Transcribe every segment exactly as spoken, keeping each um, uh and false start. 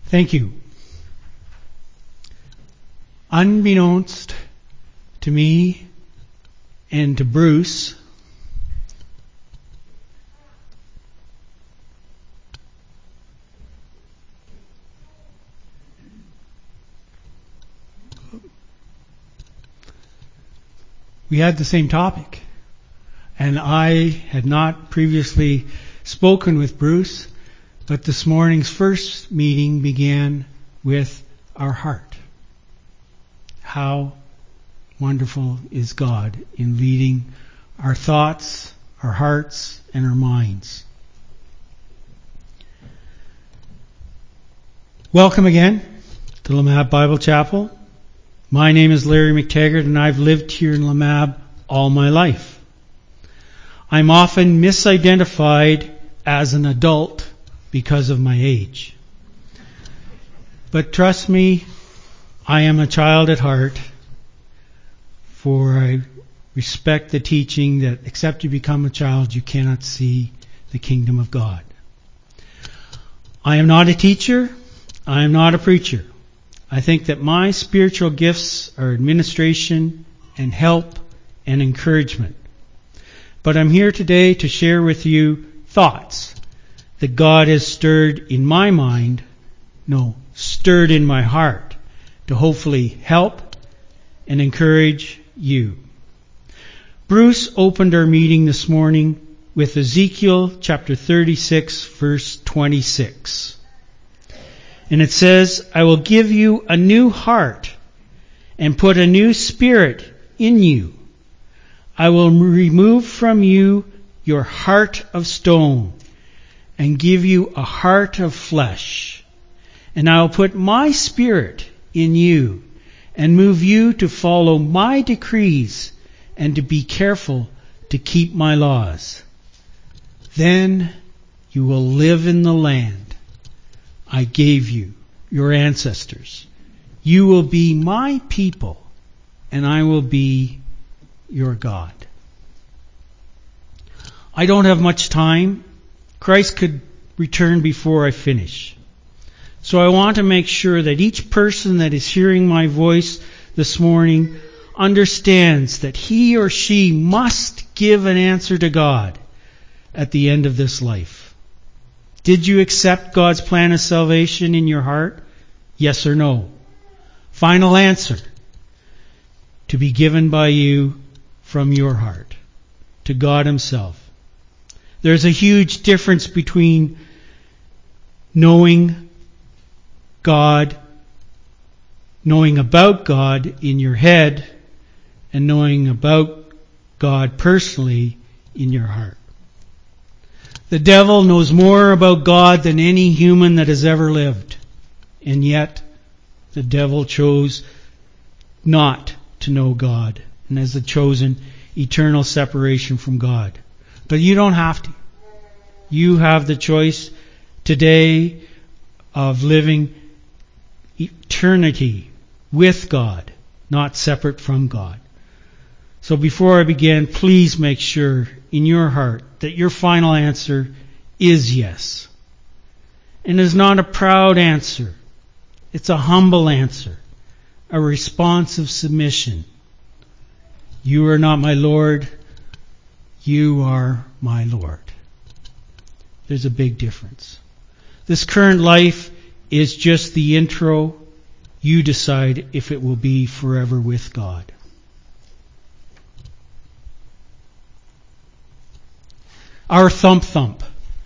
Thank you. Unbeknownst to me and to Bruce, we had the same topic. And I had not previously spoken with Bruce, but this morning's first meeting began with our heart. How wonderful is God in leading our thoughts, our hearts, and our minds. Welcome again to Lamab Bible Chapel. My name is Larry McTaggart, and I've lived here in Lamab all my life. I'm often misidentified as an adult because of my age. But trust me, I am a child at heart, for I respect the teaching that except you become a child, you cannot see the kingdom of God. I am not a teacher. I am not a preacher. I think that my spiritual gifts are administration and help and encouragement. But I'm here today to share with you thoughts that God has stirred in my mind, no, stirred in my heart, to hopefully help and encourage you. Bruce opened our meeting this morning with Ezekiel chapter thirty-six, verse twenty-six. And it says, I will give you a new heart and put a new spirit in you. I will remove from you your heart of stone and give you a heart of flesh. And I will put my spirit in you and move you to follow my decrees and to be careful to keep my laws. Then you will live in the land I gave you, your ancestors. You will be my people, and I will be your God. I don't have much time. Christ could return before I finish. So I want to make sure that each person that is hearing my voice this morning understands that he or she must give an answer to God at the end of this life. Did you accept God's plan of salvation in your heart? Yes or no? Final answer to be given by you from your heart to God Himself. There's a huge difference between knowing God, knowing about God in your head, and knowing about God personally in your heart. The devil knows more about God than any human that has ever lived. And yet, the devil chose not to know God and has chosen eternal separation from God. But you don't have to. You have the choice today of living eternity with God, not separate from God. So before I begin, please make sure in your heart that your final answer is yes. And it's not a proud answer. It's a humble answer, a response of submission. You are not my Lord. You are my Lord. There's a big difference. This current life is just the intro. You decide if it will be forever with God. Our thump thump.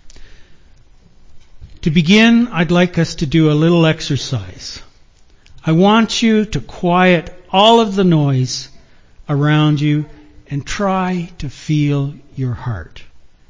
To begin, I'd like us to do a little exercise. I want you to quiet all of the noise around you and try to feel your heart.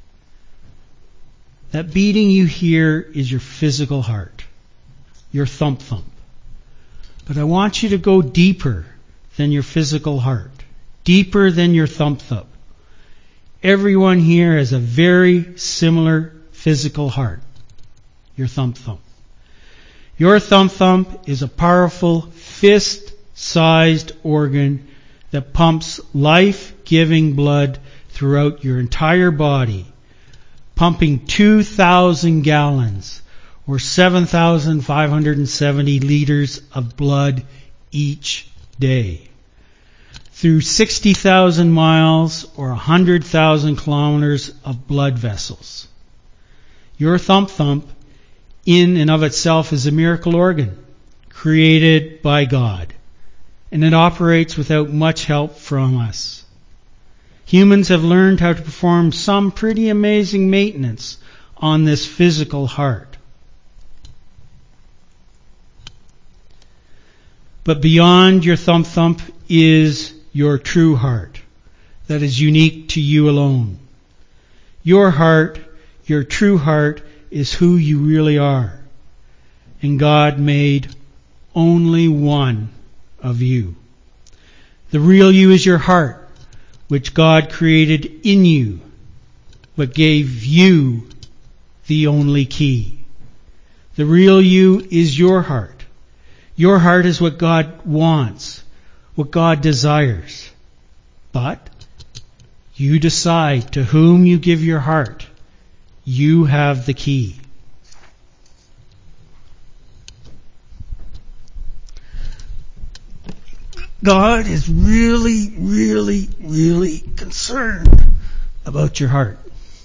That beating you hear is your physical heart, your thump thump. But I want you to go deeper than your physical heart, deeper than your thump thump. Everyone here has a very similar physical heart, your thump thump. Your thump thump is a powerful fist-sized organ that pumps life-giving blood throughout your entire body, pumping two thousand gallons or seven thousand five hundred seventy liters of blood each day. Through sixty thousand miles or one hundred thousand kilometers of blood vessels. Your thump thump in and of itself is a miracle organ created by God, and it operates without much help from us. Humans have learned how to perform some pretty amazing maintenance on this physical heart. But beyond your thump thump is your true heart that is unique to you alone. Your heart, your true heart, is who you really are. And God made only one of you. The real you is your heart, which God created in you, but gave you the only key. The real you is your heart. Your heart is what God wants, what God desires. But you decide to whom you give your heart. You have the key. God is really, really, really concerned about your heart.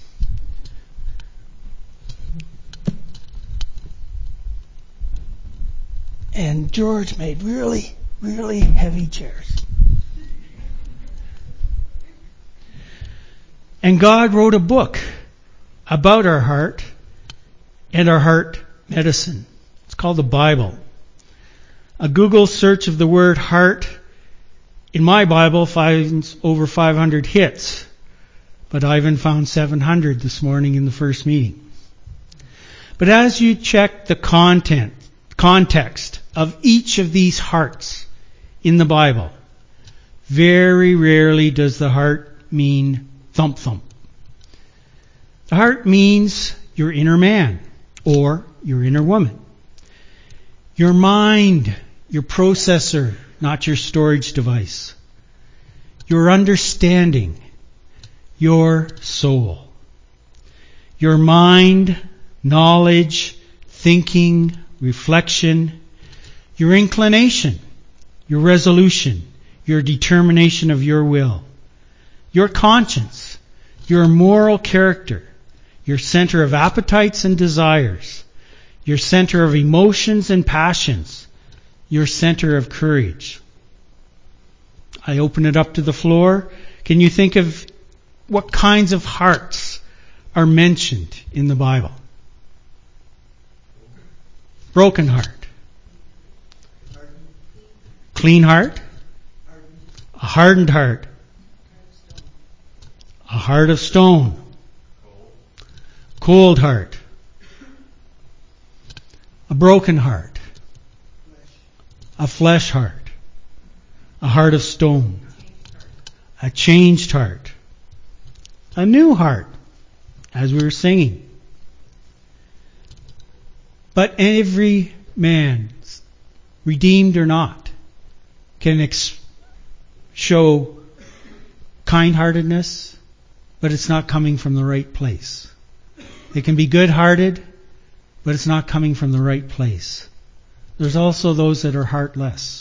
And George made really, really heavy chairs. And God wrote a book about our heart and our heart medicine. It's called the Bible. A Google search of the word heart in my Bible finds over five hundred hits, but Ivan found seven hundred this morning in the first meeting. But as you check the content, context of each of these hearts in the Bible, very rarely does the heart mean thump thump. The heart means your inner man or your inner woman. Your mind, your processor, not your storage device. Your understanding, your soul. Your mind, knowledge, thinking, reflection, your inclination, your resolution, your determination of your will, your conscience, your moral character, your center of appetites and desires, your center of emotions and passions, your center of courage. I open it up to the floor. Can you think of what kinds of hearts are mentioned in the Bible? Broken heart. Clean heart. A hardened heart. A heart of stone. Cold heart. A broken heart. A flesh heart. A heart of stone. A changed heart. A new heart, as we were singing. But every man, redeemed or not, can ex- show kind-heartedness, but it's not coming from the right place. They can be good-hearted, but it's not coming from the right place. There's also those that are heartless.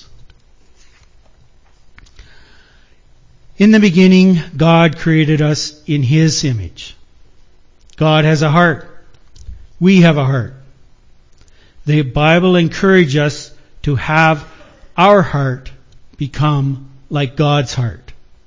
In the beginning, God created us in His image. God has a heart. We have a heart. The Bible encourages us to have our heart become like God's heart.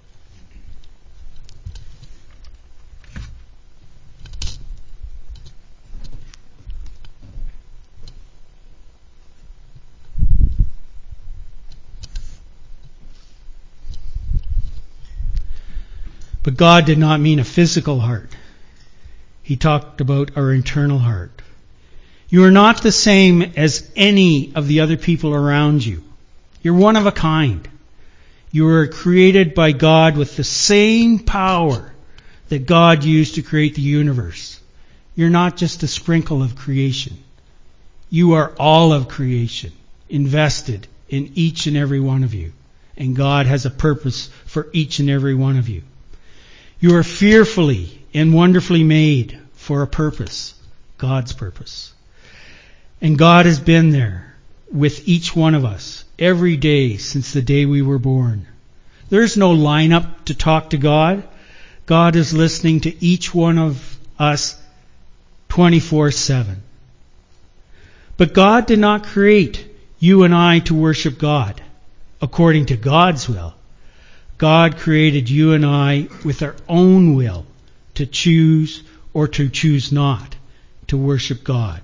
But God did not mean a physical heart. He talked about our internal heart. You are not the same as any of the other people around you. You're one of a kind. You were created by God with the same power that God used to create the universe. You're not just a sprinkle of creation. You are all of creation, invested in each and every one of you. And God has a purpose for each and every one of you. You are fearfully and wonderfully made for a purpose, God's purpose. And God has been there with each one of us every day since the day we were born. There's no lineup to talk to God. God is listening to each one of us twenty-four seven. But God did not create you and I to worship God according to God's will. God created you and I with our own will to choose or to choose not to worship God.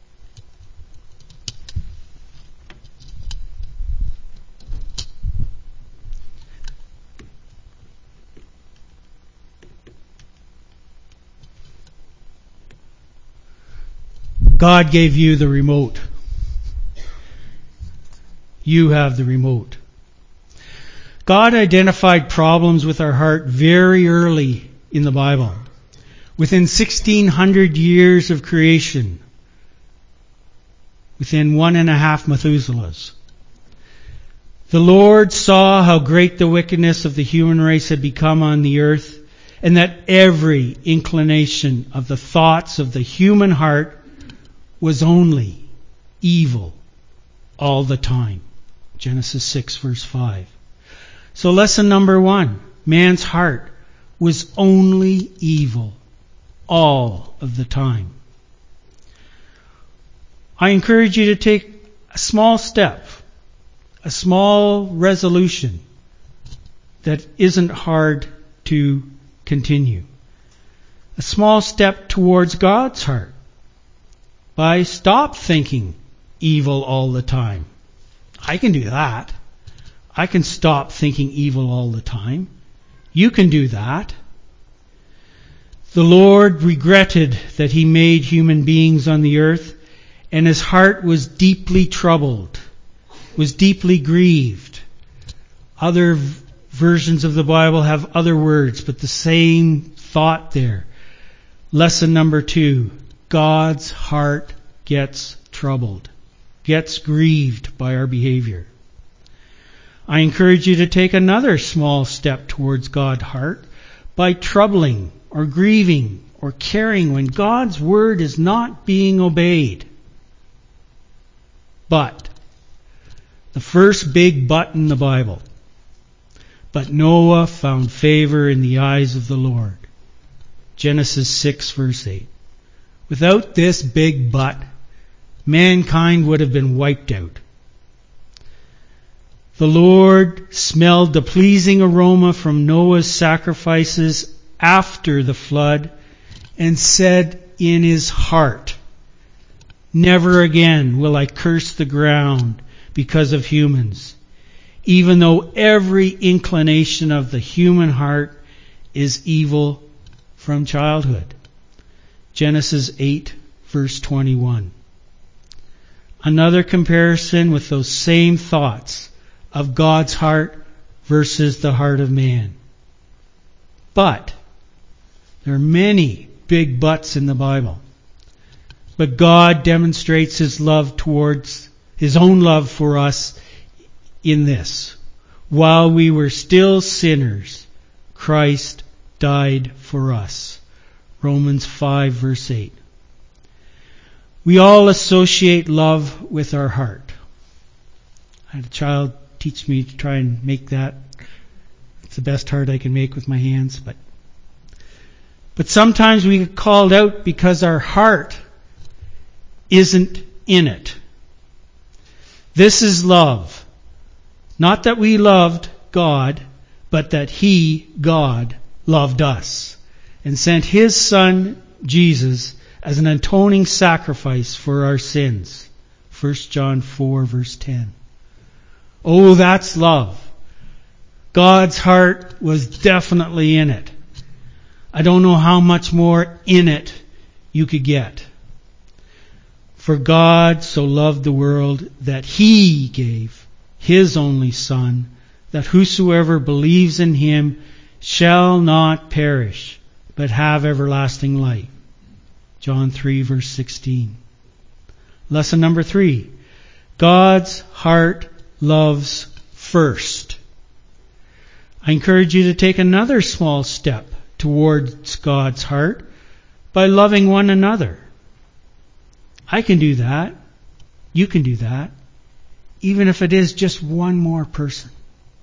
God gave you the remote. You have the remote. God identified problems with our heart very early in the Bible. Within sixteen hundred years of creation, within one and a half Methuselahs, the Lord saw how great the wickedness of the human race had become on the earth, and that every inclination of the thoughts of the human heart was only evil all the time. Genesis six verse five. So lesson number one, man's heart was only evil all of the time. I encourage you to take a small step, a small resolution that isn't hard to continue. A small step towards God's heart by stop thinking evil all the time. I can do that. I can stop thinking evil all the time. You can do that. The Lord regretted that He made human beings on the earth, and His heart was deeply troubled, was deeply grieved. Other v- versions of the Bible have other words, but the same thought there. Lesson number two, God's heart gets troubled, gets grieved by our behavior. I encourage you to take another small step towards God's heart by troubling or grieving or caring when God's word is not being obeyed. But, the first big but in the Bible, but Noah found favor in the eyes of the Lord. Genesis six verse eight. Without this big but, mankind would have been wiped out. The Lord smelled the pleasing aroma from Noah's sacrifices after the flood and said in His heart, "Never again will I curse the ground because of humans, even though every inclination of the human heart is evil from childhood." Genesis eight verse twenty-one. Another comparison with those same thoughts of God's heart versus the heart of man. But, there are many big buts in the Bible. But God demonstrates His love towards, His own love for us in this. While we were still sinners, Christ died for us. Romans five verse eight. We all associate love with our heart. I had a child teach me to try and make that. It's the best heart I can make with my hands. But, but sometimes we get called out because our heart isn't in it. This is love. Not that we loved God, but that He, God, loved us and sent His Son, Jesus, as an atoning sacrifice for our sins. First John four verse ten. Oh, that's love. God's heart was definitely in it. I don't know how much more in it you could get. For God so loved the world that He gave His only Son, that whosoever believes in Him shall not perish, but have everlasting life. John three verse sixteen. Lesson number three. God's heart loves first. I encourage you to take another small step towards God's heart by loving one another. I can do that. You can do that, even if it is just one more person.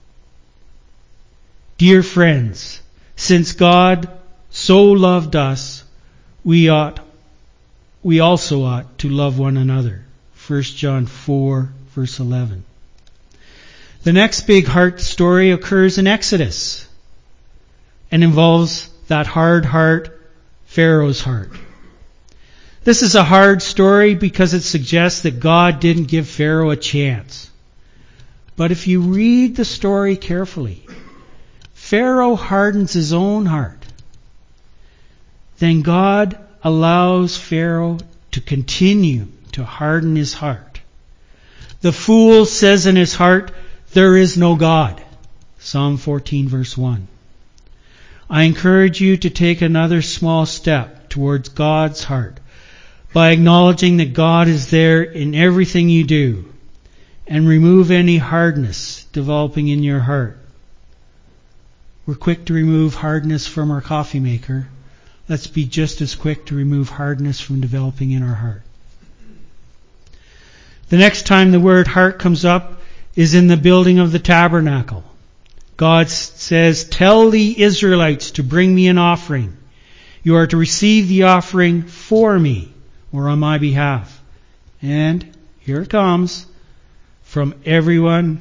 Dear friends, since God so loved us, we ought, we also ought to love one another. First John four, verse eleven. The next big heart story occurs in Exodus and involves that hard heart, Pharaoh's heart. This is a hard story because it suggests that God didn't give Pharaoh a chance. But if you read the story carefully, Pharaoh hardens his own heart. Then God allows Pharaoh to continue to harden his heart. The fool says in his heart, "There is no God." Psalm fourteen, verse one. I encourage you to take another small step towards God's heart by acknowledging that God is there in everything you do, and remove any hardness developing in your heart. We're quick to remove hardness from our coffee maker. Let's be just as quick to remove hardness from developing in our heart. The next time the word heart comes up is in the building of the tabernacle. God says, "Tell the Israelites to bring me an offering. You are to receive the offering for me, or on my behalf." And here it comes, from everyone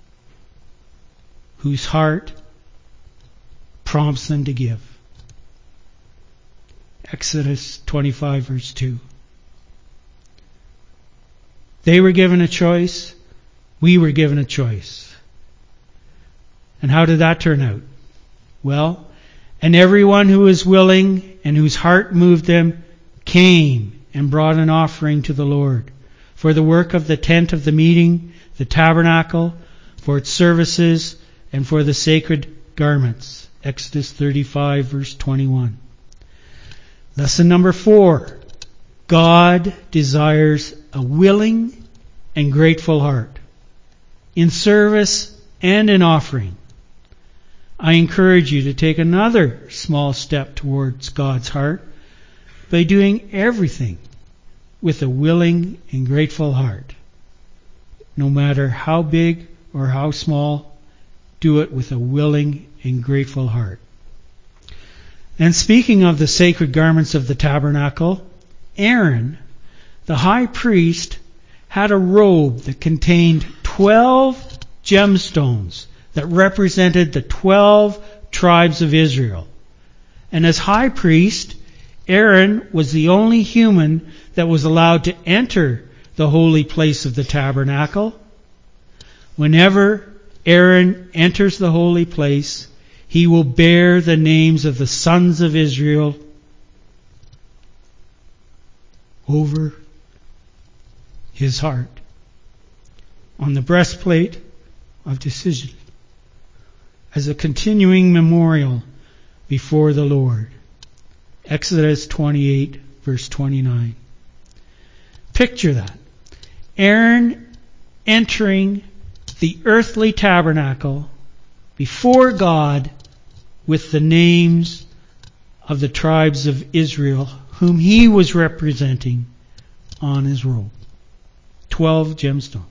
whose heart prompts them to give. Exodus twenty-five, verse two. They were given a choice. We were given a choice. And how did that turn out? Well, and everyone who was willing and whose heart moved them came and brought an offering to the Lord for the work of the tent of the meeting, the tabernacle, for its services, and for the sacred garments. Exodus thirty-five, verse twenty-one. Lesson number four. God desires a willing and grateful heart in service and in offering. I encourage you to take another small step towards God's heart by doing everything with a willing and grateful heart. No matter how big or how small, do it with a willing and grateful heart. And speaking of the sacred garments of the tabernacle, Aaron, the high priest, had a robe that contained twelve gemstones that represented the twelve tribes of Israel. And as high priest, Aaron was the only human that was allowed to enter the holy place of the tabernacle. Whenever Aaron enters the holy place, he will bear the names of the sons of Israel over his heart on the breastplate of decision as a continuing memorial before the Lord. Exodus twenty-eight, verse twenty-nine. Picture that. Aaron entering the earthly tabernacle before God with the names of the tribes of Israel, whom he was representing on his robe. Twelve gemstones.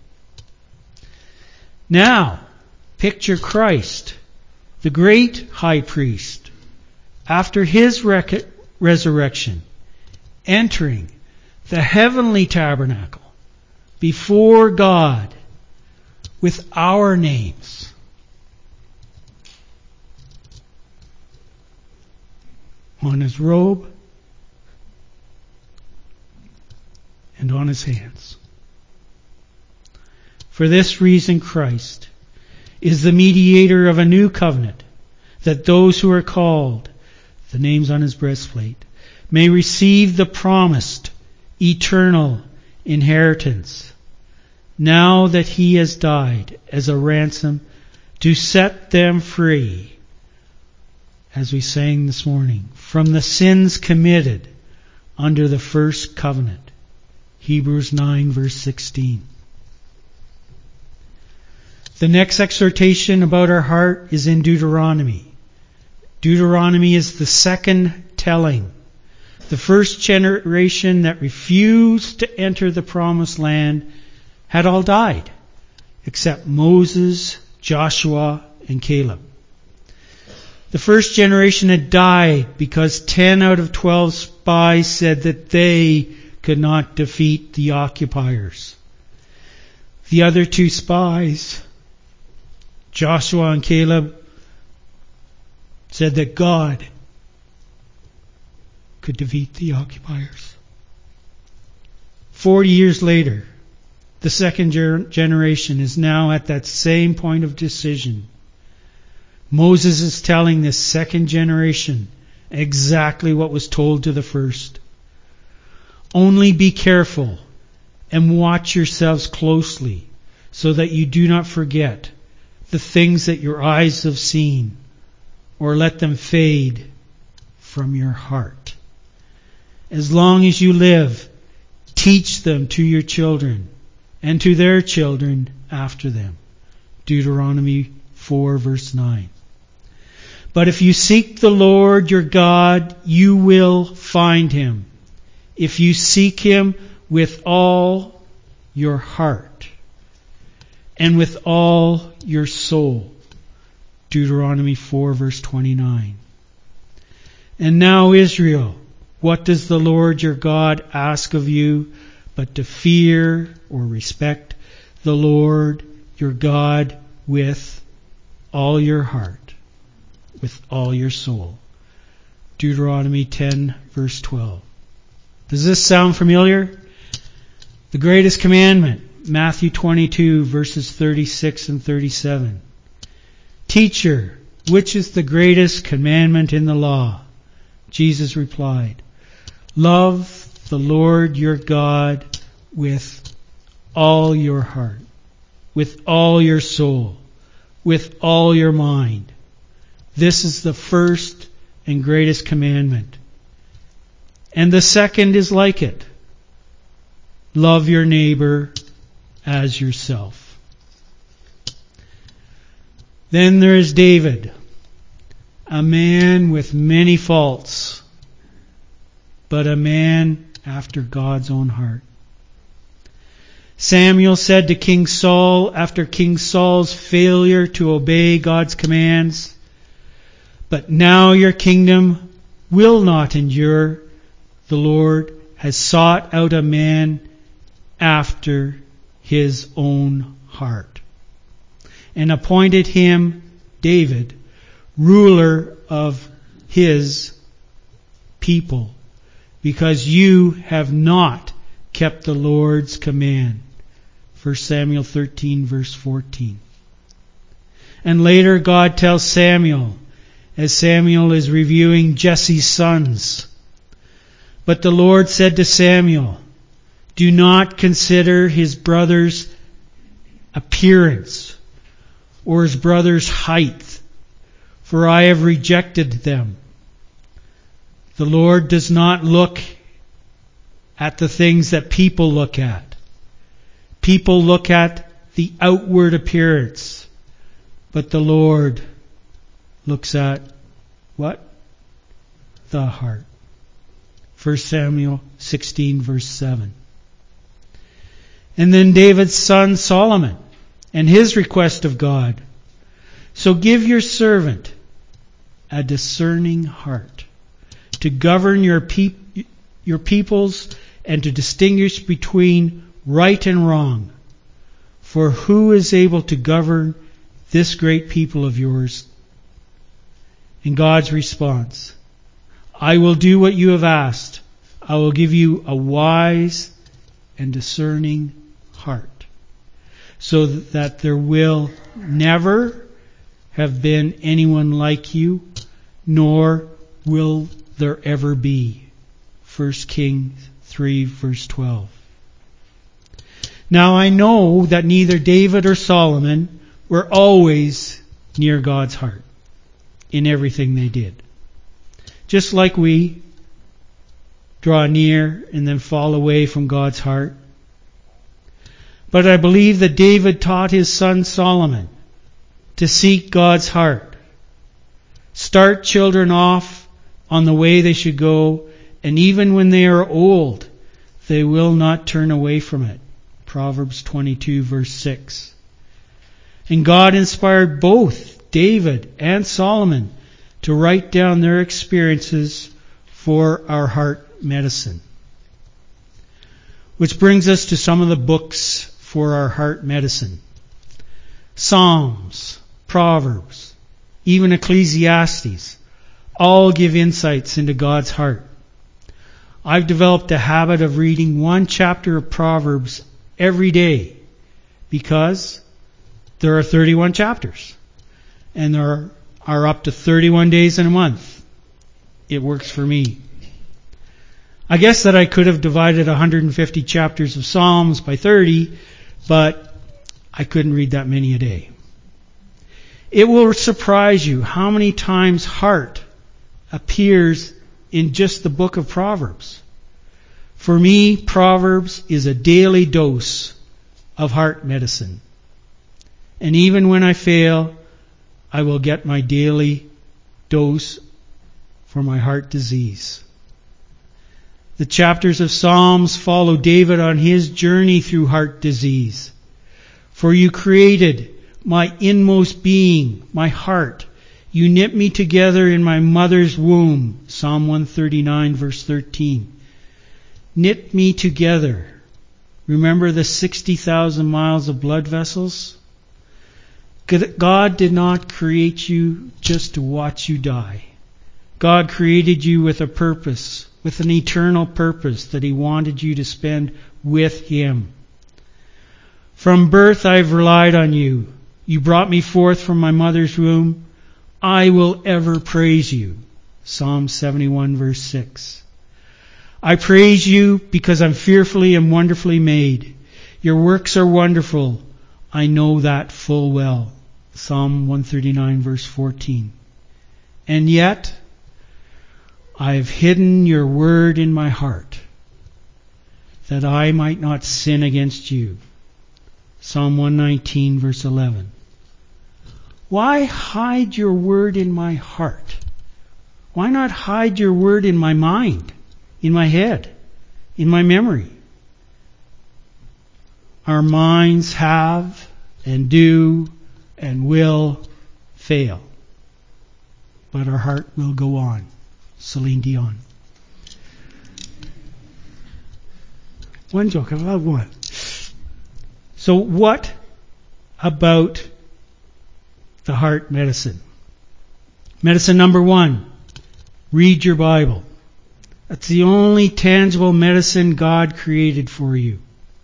Now, picture Christ, the great high priest, after his rec- resurrection, entering the heavenly tabernacle before God with our names. On his robe and on his hands. For this reason Christ is the mediator of a new covenant, that those who are called, the names on his breastplate, may receive the promised eternal inheritance, now that he has died as a ransom to set them free, as we sang this morning, from the sins committed under the first covenant. Hebrews nine, verse sixteen. The next exhortation about our heart is in Deuteronomy. Deuteronomy is the second telling. The first generation that refused to enter the promised land had all died, except Moses, Joshua, and Caleb. The first generation had died because ten out of twelve spies said that they could not defeat the occupiers. The other two spies, Joshua and Caleb, said that God could defeat the occupiers. Forty years later, the second ger- generation is now at that same point of decision. Moses is telling this second generation exactly what was told to the first. Only be careful and watch yourselves closely so that you do not forget the things that your eyes have seen, or let them fade from your heart. As long as you live, teach them to your children and to their children after them. Deuteronomy four verse nine. But if you seek the Lord your God, you will find Him, if you seek Him with all your heart and with all your soul. Deuteronomy four verse twenty-nine. And now Israel, what does the Lord your God ask of you but to fear or respect the Lord your God with all your heart, with all your soul? Deuteronomy ten verse twelve. Does this sound familiar? The greatest commandment, Matthew twenty-two verses thirty-six and thirty-seven. Teacher, which is the greatest commandment in the law? Jesus replied, love the Lord your God with all your heart, with all your soul, with all your mind. This is the first and greatest commandment. And the second is like it. Love your neighbor as yourself. Then there is David, a man with many faults, but a man after God's own heart. Samuel said to King Saul after King Saul's failure to obey God's commands, but now your kingdom will not endure. The Lord has sought out a man after His own heart, and appointed him, David, ruler of His people, because you have not kept the Lord's command. First Samuel thirteen verse fourteen. And later God tells Samuel, as Samuel is reviewing Jesse's sons, but the Lord said to Samuel, do not consider his brother's appearance or his brother's height, for I have rejected them. The Lord does not look at the things that people look at. People look at the outward appearance, but the Lord looks at what? The heart. First Samuel sixteen verse seven. And then David's son Solomon and his request of God. So give your servant a discerning heart to govern your peop- your peoples and to distinguish between right and wrong. For who is able to govern this great people of yours? And God's response, I will do what you have asked. I will give you a wise and discerning heart, so that there will never have been anyone like you, nor will there ever be. First Kings three verse twelve. Now I know that neither David or Solomon were always near God's heart in everything they did. Just like we draw near and then fall away from God's heart. But I believe that David taught his son Solomon to seek God's heart. Start children off on the way they should go, and even when they are old, they will not turn away from it. Proverbs twenty-two, verse six. And God inspired both David and Solomon to write down their experiences for our heart medicine. Which brings us to some of the books for our heart medicine. Psalms, Proverbs, even Ecclesiastes, all give insights into God's heart. I've developed a habit of reading one chapter of Proverbs every day because there are thirty-one chapters and there are up to thirty-one days in a month. It works for me. I guess that I could have divided one hundred fifty chapters of Psalms by thirty, but I couldn't read that many a day. It will surprise you how many times heart appears in just the book of Proverbs. For me, Proverbs is a daily dose of heart medicine. And even when I fail, I will get my daily dose for my heart disease. The chapters of Psalms follow David on his journey through heart disease. For you created my inmost being, my heart. You knit me together in my mother's womb. Psalm one thirty-nine, verse thirteen. Knit me together. Remember the sixty thousand miles of blood vessels? God did not create you just to watch you die. God created you with a purpose, with an eternal purpose that He wanted you to spend with Him. From birth I've relied on you. You brought me forth from my mother's womb. I will ever praise you. Psalm seventy-one, verse six. I praise you because I'm fearfully and wonderfully made. Your works are wonderful. I know that full well. Psalm one thirty-nine, verse fourteen. And yet, I have hidden your word in my heart, that I might not sin against you. Psalm one nineteen, verse eleven. Why hide your word in my heart? Why not hide your word in my mind, in my head, in my memory? Our minds have and do and will fail, but our heart will go on. Celine Dion. One joke, I love one. So what about the heart medicine? Medicine number one, read your Bible. That's the only tangible medicine God created for you.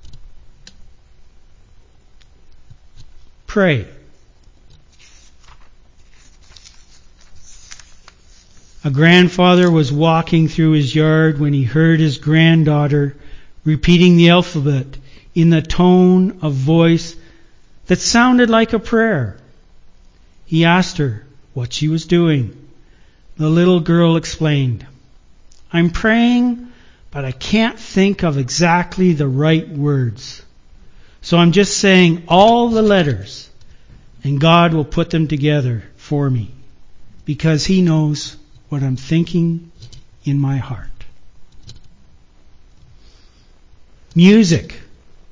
Pray. A grandfather was walking through his yard when he heard his granddaughter repeating the alphabet in the tone of voice that sounded like a prayer. He asked her what she was doing. The little girl explained, I'm praying, but I can't think of exactly the right words. So I'm just saying all the letters, and God will put them together for me, because He knows what I'm thinking in my heart. Music.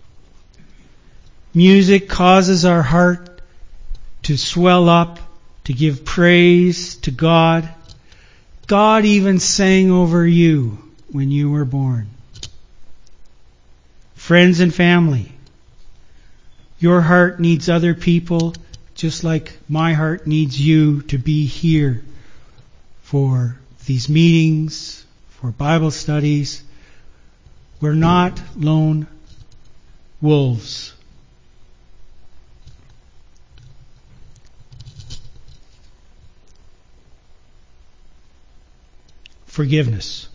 Music causes our heart to swell up, to give praise to God. God even sang over you when you were born. Friends and family. Your heart needs other people just like my heart needs you to be here for these meetings, for Bible studies. We're not lone wolves. Forgiveness.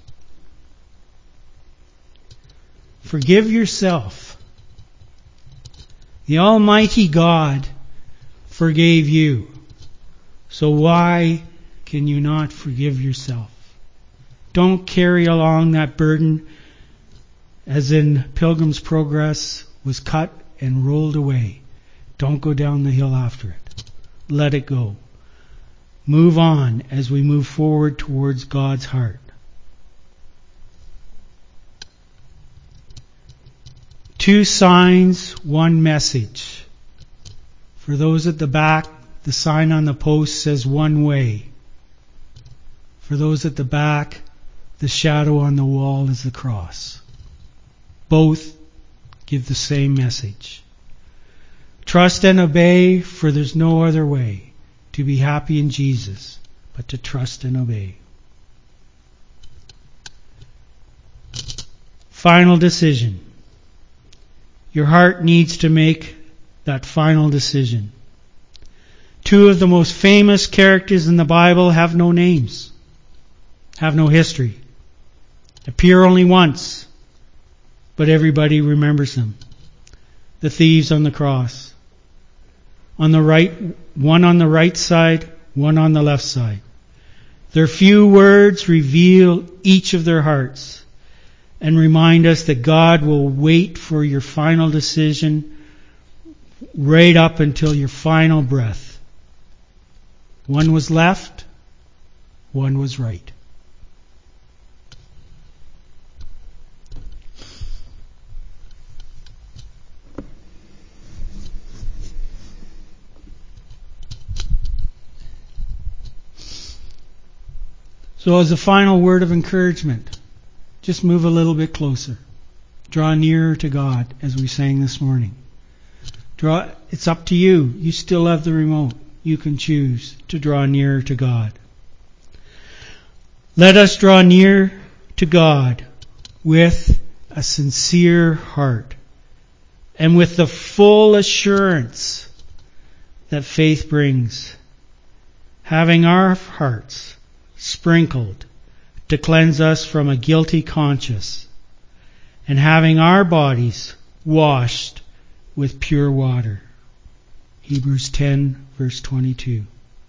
Forgive yourself. The Almighty God forgave you. So why can you not forgive yourself? Don't carry along that burden as in Pilgrim's Progress was cut and rolled away. Don't go down the hill after it. Let it go. Move on as we move forward towards God's heart. Two signs, one message. For those at the back, the sign on the post says one way. For those at the back, the shadow on the wall is the cross. Both give the same message. Trust and obey, for there's no other way to be happy in Jesus but to trust and obey. Final decision. Your heart needs to make that final decision. Two of the most famous characters in the Bible have no names, have no history, appear only once, but everybody remembers them. The thieves on the cross. On the right, one on the right side, one on the left side. Their few words reveal each of their hearts and remind us that God will wait for your final decision right up until your final breath. One was left, one was right. So as a final word of encouragement, just move a little bit closer. Draw nearer to God, as we sang this morning. Draw. It's up to you. You still have the remote. You can choose to draw nearer to God. Let us draw near to God with a sincere heart and with the full assurance that faith brings, having our hearts sprinkled to cleanse us from a guilty conscience, and having our bodies washed with pure water. Hebrews ten, verse twenty-two.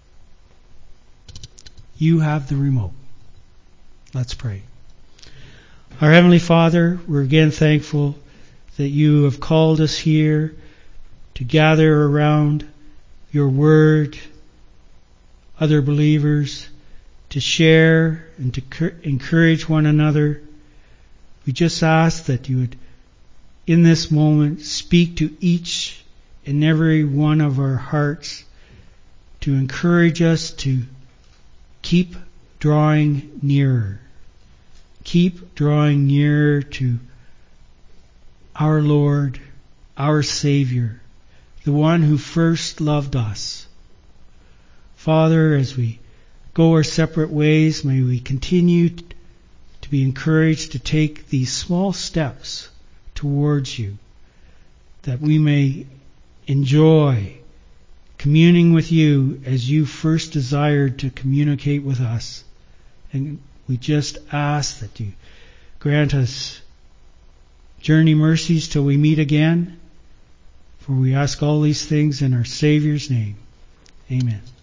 You have the remote. Let's pray. Our Heavenly Father, we're again thankful that you have called us here to gather around your word, other believers, to share and to encourage one another. We just ask that you would, in this moment, speak to each and every one of our hearts to encourage us to keep drawing nearer. Keep drawing nearer to our Lord, our Savior, the one who first loved us. Father, as we go our separate ways, may we continue to be encouraged to take these small steps towards you, that we may enjoy communing with you as you first desired to communicate with us. And we just ask that you grant us journey mercies till we meet again, for we ask all these things in our Savior's name. Amen.